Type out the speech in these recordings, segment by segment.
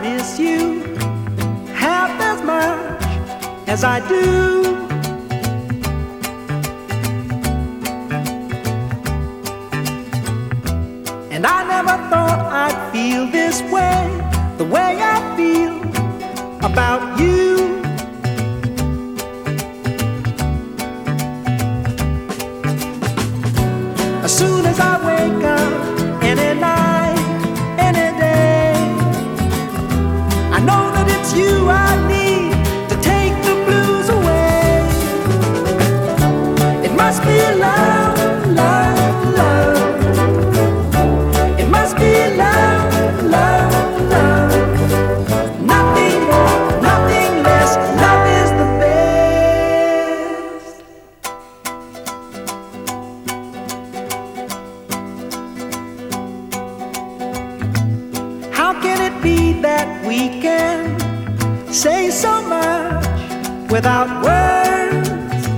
miss you half as much as I do. And I never thought I'd feel this way, the way I feel about you. As soon as I wake up, any night, any day, I know that it's you I need to take the blues away. It must be love, love, love. It must be love, love, love. Nothing more, nothing less. Love is the best. How can it be that we can say so much without words?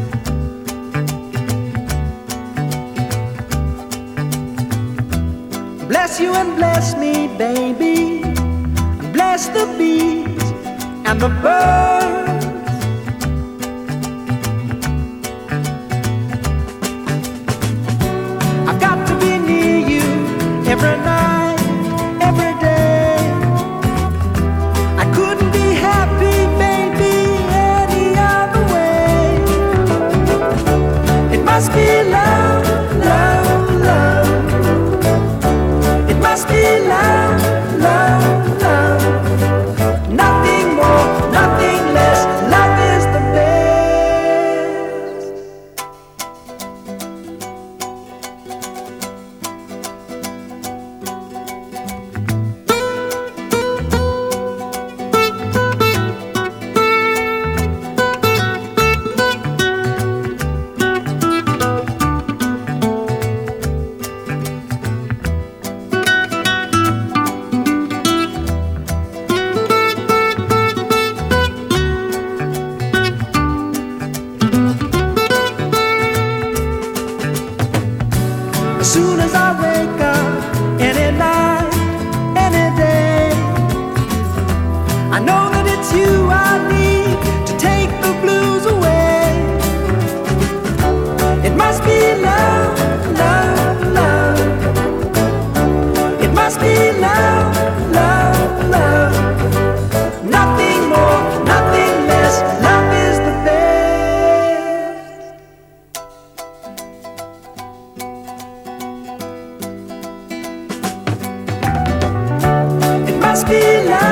Bless you and bless me, baby, and bless the bees and the birds. I've got to be near you every night, every day. I couldn't be happy, baby, any other way. It must be love, love, love. It must be love, love, love. Nothing more, nothing less. Love is the best. As soon as I wake up, any night, any day, I know that it's you I need to take the blues away. It must be love, love, love. It must be love, love, love. Nothing more, nothing less. Love is the best. It must be love.